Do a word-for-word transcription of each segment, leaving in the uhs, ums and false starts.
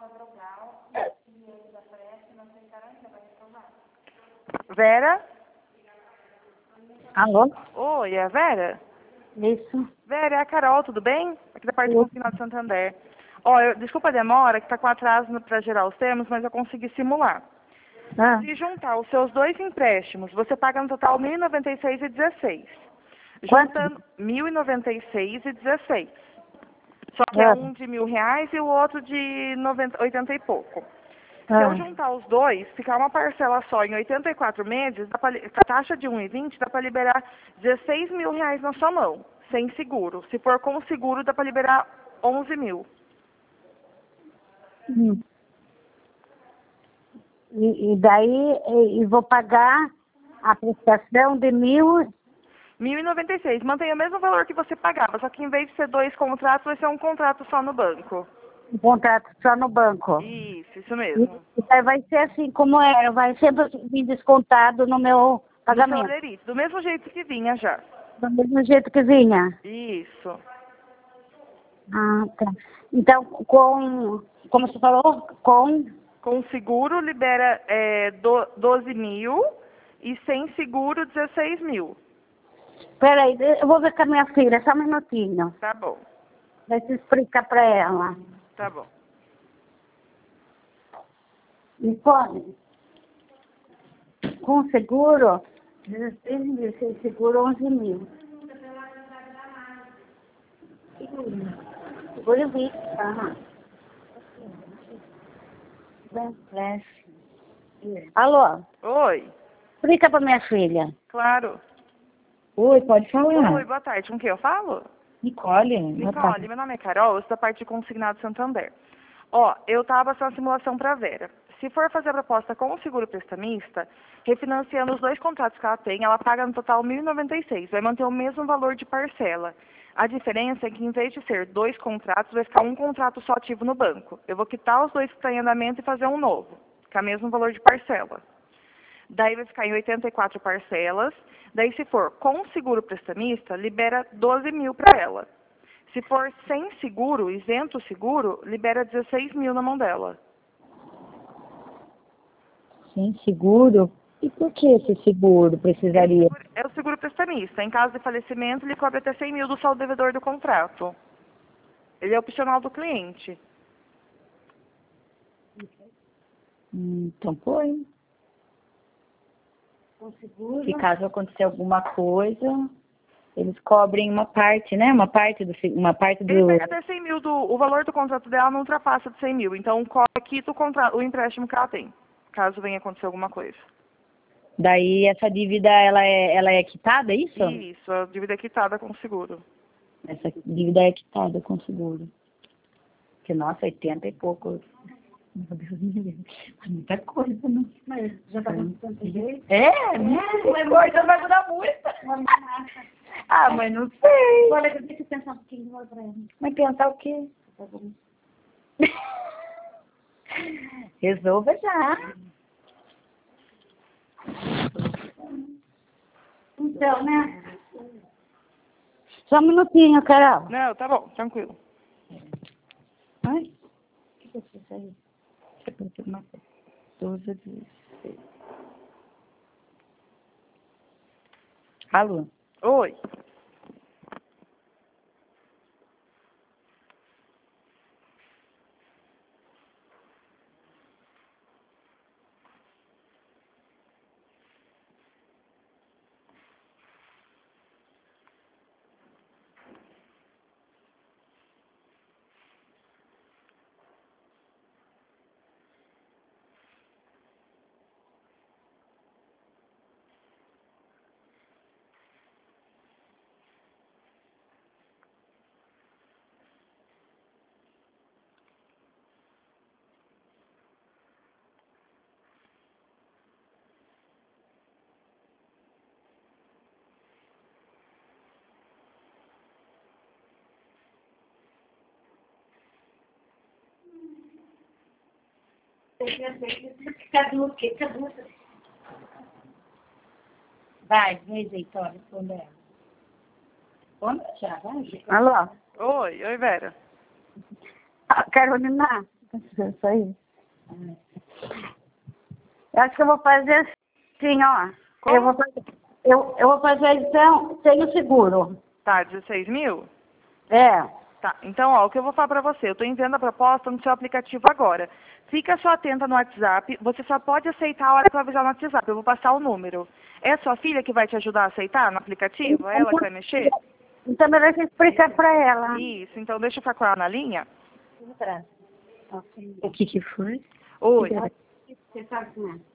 Vera? Alô? Oi, é a Vera? Isso. Vera, é a Carol, tudo bem? Aqui da parte do Consignado Santander. Ó, eu, desculpa a demora, que tá com atraso para gerar os termos, mas eu consegui simular. Ah, Se juntar os seus dois empréstimos, você paga no total mil e noventa e seis reais e dezesseis centavos. Quanto? Juntando mil e noventa e seis reais e dezesseis centavos. Só que é ah, um de mil reais e o outro de noventa, oitenta e pouco. Se eu ah. juntar os dois, ficar uma parcela só em oitenta e quatro meses, dá pra, li- com a taxa de um e vinte, dá para liberar dezesseis mil reais na sua mão, sem seguro. Se for com seguro, dá para liberar onze mil. Hum. E, e daí e, e vou pagar a prestação de mil, mil e noventa e seis. Mantém o mesmo valor que você pagava, só que em vez de ser dois contratos, vai ser um contrato só no banco. um contrato só no banco. Isso, isso E, mesmo. e daí vai ser assim como era, vai sempre vir descontado no meu No seu pagamento. lerite, do mesmo jeito que vinha já. Do mesmo jeito que vinha. Isso. Ah, tá. Então, com, como você falou, com, Com seguro, libera é, do- doze mil e sem seguro, dezesseis mil. peraí, eu vou ver com a minha filha, só um minutinho. Tá bom, Vai se explicar para ela. tá bom. Me pode? Com seguro, dezesseis mil, sem seguro, onze mil. Seguro eu vi. Aham. Bem, flash. Alô, Oi, explica para minha filha. claro. Oi, pode falar. Oi, boa tarde. Com quem eu falo? Nicole, boa Nicole, tarde. meu nome é Carol, eu sou da parte de Consignado Santander. Ó, eu tava fazendo uma simulação para Vera. Se for fazer a proposta com o seguro prestamista, refinanciando os dois contratos que ela tem, ela paga no total mil e noventa e seis, vai manter o mesmo valor de parcela. A diferença é que em vez de ser dois contratos, vai ficar um contrato só ativo no banco. Eu vou quitar os dois que estão em andamento e fazer um novo, que é o mesmo valor de parcela. Daí vai ficar em oitenta e quatro parcelas. Daí, se for com seguro prestamista, libera doze mil para ela. Se for sem seguro, isento seguro, libera dezesseis mil na mão dela. Sem seguro? E por que esse seguro É o precisaria? seguro, é o seguro prestamista. Em caso de falecimento, ele cobre até cem mil do saldo devedor do contrato. Ele é opcional do cliente. Hum, então põe. Com seguro. Se caso acontecer alguma coisa, eles cobrem uma parte, né? Uma parte do... se- Uma parte Ele do... pega até cem mil, do, o valor do contrato dela não ultrapassa de cem mil. Então, cobre quita o, contra, o empréstimo que ela tem, caso venha acontecer alguma coisa. Daí essa dívida, ela é, ela é quitada, é isso? Isso, a dívida é quitada com o seguro. Essa dívida é quitada com seguro. Porque, nossa, oitenta e pouco. Meu Deus me livre. É muita coisa, né? Mas já tá com tanto jeito? É, muita coisa, vai mudar muito. Ah, mas não sei. Olha, eu tenho que pensar um pouquinho mais pra ela. Mas pensar o quê? Tá bom. Resolva já. Então, né? Só um minutinho, Carol. Não, tá bom, tranquilo. Ai, o que que é isso aí? Deixa eu pensar uma coisa. doze, dezesseis. Alô? Oi. Caduque, caduque. Vai, rejeita, responde ela. Responde já, vai. Alô? Oi, oi, Vera. Ah, Carolina, Só isso. Eu acho que eu vou fazer assim, ó. Como? Eu vou fazer, eu, eu vou fazer então sem o seguro. Tá, dezesseis mil? É. Tá, então, ó, o que eu vou falar pra você, eu tô enviando a proposta no seu aplicativo agora. Fica só atenta no WhatsApp, você só pode aceitar a hora que eu avisar no WhatsApp, eu vou passar o número. É sua filha que vai te ajudar a aceitar no aplicativo? É ela que vai mexer? Então, melhor você explicar pra ela. Isso, então deixa eu ficar com ela na linha. O que que foi? Oi, Você sabe como é?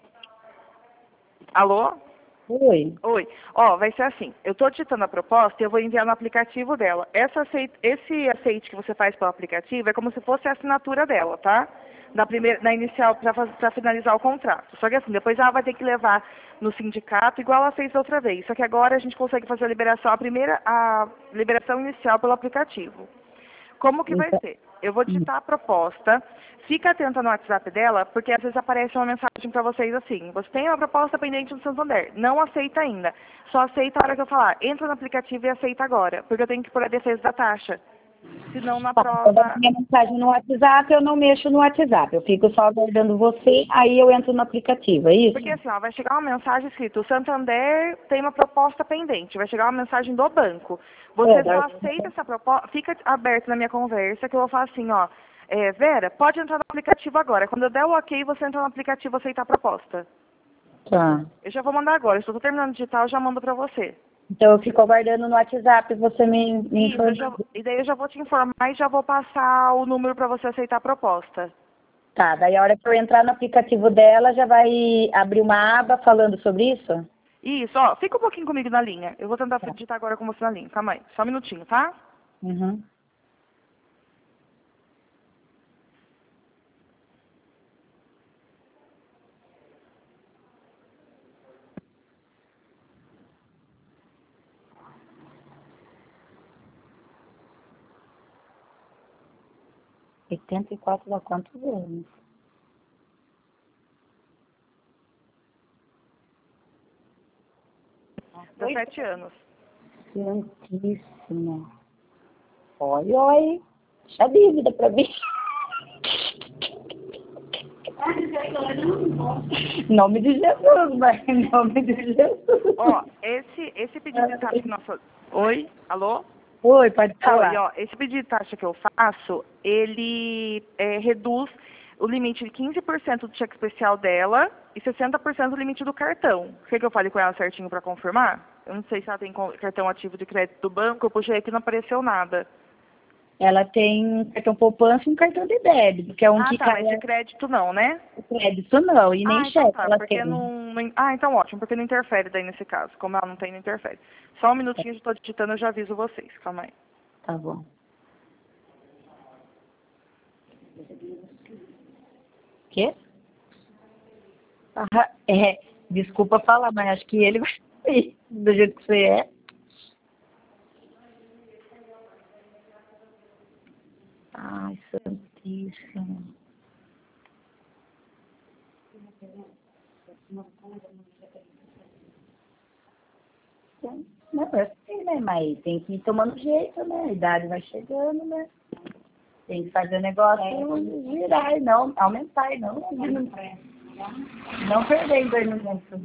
alô? Oi. Oi, ó, vai ser assim, eu tô digitando a proposta e eu vou enviar no aplicativo dela. Essa aceite, esse aceite que você faz pelo aplicativo é como se fosse a assinatura dela, tá? Na, primeira, na inicial, para finalizar o contrato. Só que assim, depois ela vai ter que levar no sindicato, igual ela fez da outra vez. Só que agora a gente consegue fazer a liberação, a primeira, a liberação inicial pelo aplicativo. Como que vai Então, ser? Eu vou digitar a proposta, fica atenta no WhatsApp dela, porque às vezes aparece uma mensagem para vocês assim, você tem uma proposta pendente no Santander, não aceita ainda, só aceita a hora que eu falar, entra no aplicativo e aceita agora, porque eu tenho que pôr a defesa da taxa, senão na tá, quando prova... a minha mensagem no WhatsApp, eu não mexo no WhatsApp. Eu fico só aguardando você, aí eu entro no aplicativo, é isso? Porque assim, ó, vai chegar uma mensagem escrita, o Santander tem uma proposta pendente, vai chegar uma mensagem do banco. Você É, só da- aceita essa proposta, fica aberto na minha conversa, que eu vou falar assim, ó, é, Vera, pode entrar no aplicativo agora. Quando eu der o ok, você entra no aplicativo e aceita a proposta. Tá. Eu já vou mandar agora, se eu tô terminando de digitar, eu já mando pra você. Então eu fico aguardando no WhatsApp, você me, me Isso, eu informa. já, e daí eu já vou te informar e já vou passar o número pra você aceitar a proposta. Tá, daí a hora que eu entrar no aplicativo dela, já vai abrir uma aba falando sobre isso? Isso, ó, fica um pouquinho comigo na linha. Eu vou tentar Tá. digitar agora com você na linha. Calma aí, só um minutinho, tá? Uhum. oitenta e quatro dá quantos anos? dezessete anos. Santíssimo. Olha, olha. Deixa a dívida pra mim. Em nome de Jesus, vai. Em nome de Jesus. Ó, esse, esse pedido de taxa que nós... fa- Oi? Alô? Oi, pode Oi, falar. ó, esse pedido de taxa que eu faço, ele é, reduz o limite de quinze por cento do cheque especial dela e sessenta por cento do limite do cartão. Quer que eu fale com ela certinho para confirmar? Eu não sei se ela tem co- cartão ativo de crédito do banco, eu puxei aqui e não apareceu nada. Ela tem um cartão poupança e um cartão de débito, que é um Ah, que tá, mas de cai crédito não, né? crédito não, e nem Ah, então cheque tá, ela porque tem. não, não... Ah, então ótimo, porque não interfere daí nesse caso. Como ela não tem, não interfere. Só um minutinho, eu estou digitando, eu já aviso vocês. Calma aí. Tá bom. Quê? Ah, é, desculpa falar, mas acho que ele vai sair do jeito que você é. Ai, santíssimo. Não, eu sei, né? Mas tem que ir tomando jeito, né? A idade vai chegando, né? Tem que fazer o negócio girar e não aumentar e não diminuir. Não perder envergonhamento.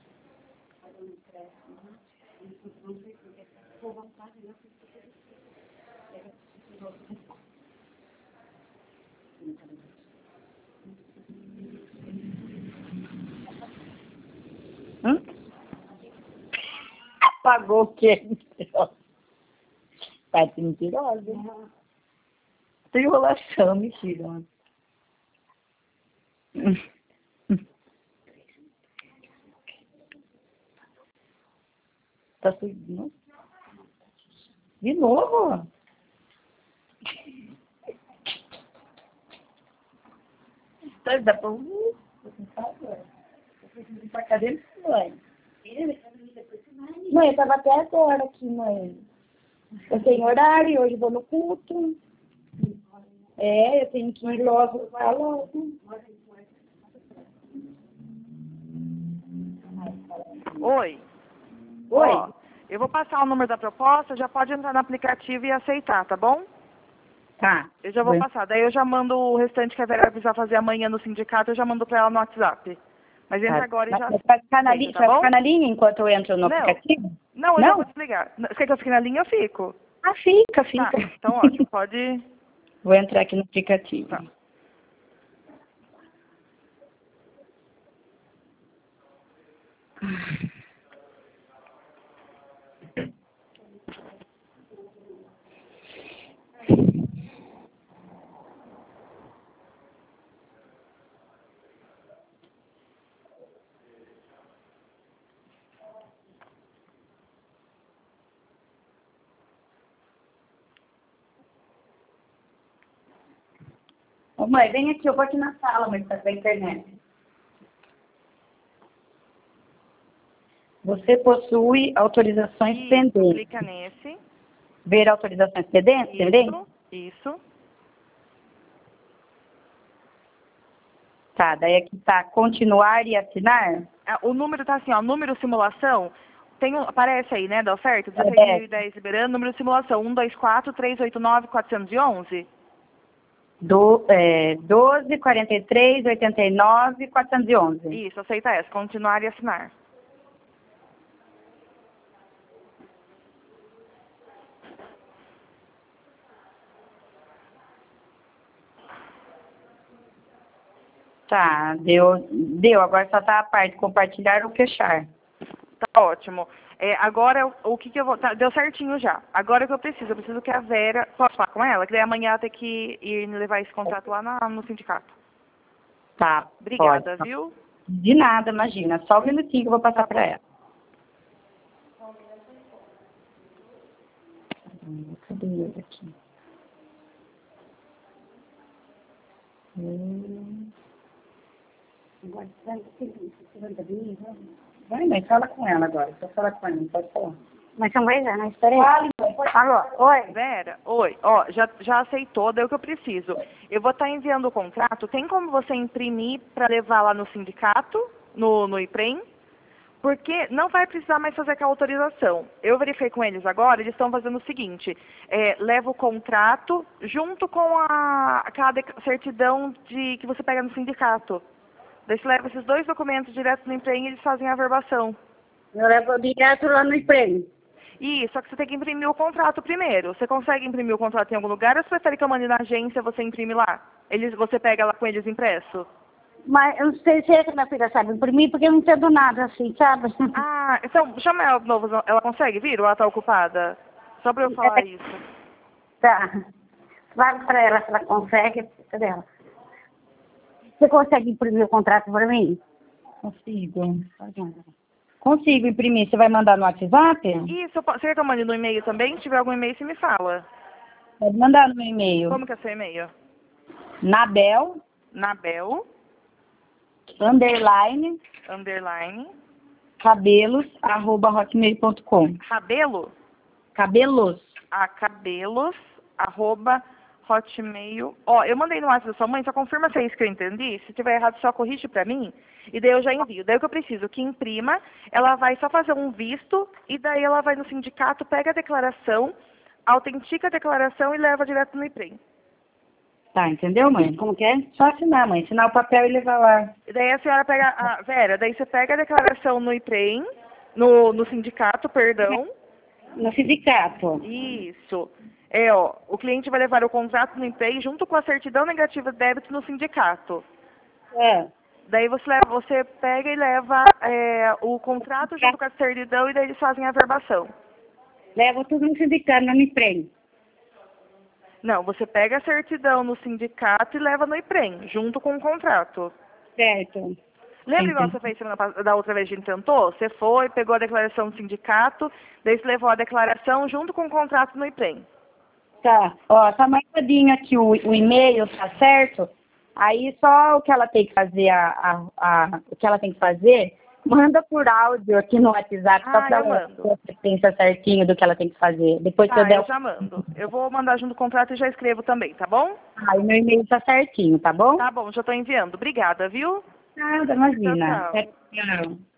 Hum? Pagou o quê? Tá de mentirosa. Enrolação, mentira. Tá subindo? De novo? Tá, dá pra ouvir? Eu preciso ir pra cadeira, mãe. Mãe, eu tava até agora aqui, mãe. Eu tenho horário, hoje eu vou no culto. É, eu tenho que ir logo pra logo. Oi. Oi. Ó, eu vou passar o número da proposta, já pode entrar no aplicativo e aceitar, tá bom? Tá. Eu já vou Bem. passar. Daí eu já mando o restante que a Vera vai precisar fazer amanhã no sindicato, eu já mando pra ela no WhatsApp. Mas entra Tá. agora e já... Vai ficar na, aceita, li... tá vai bom? ficar na linha enquanto eu entro no Não. aplicativo? Não, eu Não? já vou desligar. Você quer que eu fique na linha? Eu fico. Ah, fica, Tá, fica. então ótimo. Pode... Vou entrar aqui no aplicativo. Tá. Ô, mãe, vem aqui, eu vou aqui na sala, mas tá pra internet. Você possui autorizações Isso, pendentes. clica nesse. Ver autorizações pendentes, pendentes? Isso, isso. Tá, daí aqui tá continuar e assinar. Ah, o número tá assim, ó, número simulação, tem um, aparece aí, né, da oferta, É. dezesseis mil e dez liberando, número de simulação, um dois quatro, três oito nove, quatro um um. Do, é, doze, quarenta e três, oitenta e nove, quatrocentos e onze. Isso, aceita essa, continuar e assinar. Tá, deu, deu. Agora só tá a parte compartilhar ou fechar. Tá ótimo. É, agora, o que que eu vou... Tá, deu certinho já. Agora o que eu preciso? Eu preciso que a Vera... Posso falar com ela? Que daí amanhã ela tem que ir me levar esse contrato lá na, no sindicato. Tá, Obrigada, pode. viu? De nada, imagina. Só um minutinho que eu vou passar pra ela. Hum, Cadê ele aqui? Hum. Agora, vai, mãe, fala com ela agora. Só fala com ela, não pode falar. Mas são dois anos, espera aí. Fale, mãe, pode Alô, oi. Vera, oi, ó, já, já aceitou, daí o que eu preciso. Eu vou estar enviando o contrato, tem como você imprimir para levar lá no sindicato, no, no IPREM? Porque não vai precisar mais fazer aquela autorização. Eu verifiquei com eles agora, eles estão fazendo o seguinte, é, leva o contrato junto com a, aquela certidão de, que você pega no sindicato. Daí você leva esses dois documentos direto no IPREM e eles fazem a averbação. Eu levo direto lá no emprego. Isso, só que você tem que imprimir o contrato primeiro. Você consegue imprimir o contrato em algum lugar ou você prefere que eu mande na agência e você imprime lá? Eles, você pega lá com eles impresso? Mas eu não sei se é que minha filha sabe imprimir, porque eu não entendo nada assim, sabe? Ah, então chama ela de novo. Ela consegue vir ou ela está ocupada? Só para eu falar isso. Tá. Fala pra ela se ela consegue. Cadê ela? Você consegue imprimir o contrato para mim? Consigo. Consigo imprimir. Você vai mandar no WhatsApp? Isso, eu po- você quer que eu mande no e-mail também? Se tiver algum e-mail, você me fala. Pode mandar no meu e-mail. Como que é seu e-mail? Nabel, Nabel, underline, underline, cabelos, arroba hotmail ponto com. Rabelo? Cabelos. A cabelos, arroba, hotmail. Ó, eu mandei no WhatsApp da sua mãe, só confirma se é isso que eu entendi. Se tiver errado, só corrige pra mim. E daí eu já envio. Daí o que eu preciso? Que imprima, ela vai só fazer um visto, e daí ela vai no sindicato, pega a declaração, autentica a declaração e leva direto no IPREM. Tá, entendeu, mãe? Como que é? Só assinar, mãe. Assinar o papel e levar lá. E daí a senhora pega, a Vera, daí você pega a declaração no IPREM, no, no sindicato, perdão. No sindicato. Isso. É, ó, o cliente vai levar o contrato no IPREM junto com a certidão negativa de débito no sindicato. É. Daí você, leva, você pega e leva é, o contrato junto com a certidão e daí eles fazem a averbação. Levo tudo no sindicato, não no emprego. Não, você pega a certidão no sindicato e leva no IPREM, junto com o contrato. Certo. Lembra igual você fez semana passada, da outra vez que a gente tentou? Você foi, pegou a declaração do sindicato, daí você levou a declaração junto com o contrato no IPREM. Tá. Ó, tá marcadinho aqui o, o e-mail, tá certo? Aí só o que ela tem que fazer, a, a, a, o que ela tem que fazer, manda por áudio aqui no WhatsApp, Ah, só pra eu ela mando. pensa certinho do que ela tem que fazer. Depois que eu Tá, der eu o... já mando. Eu vou mandar junto com o contrato e já escrevo também, tá bom? Ah, o meu e-mail tá certinho, tá bom? Tá bom, já tô enviando. Obrigada, viu? Nada, imagina. Tchau, tchau. Tchau.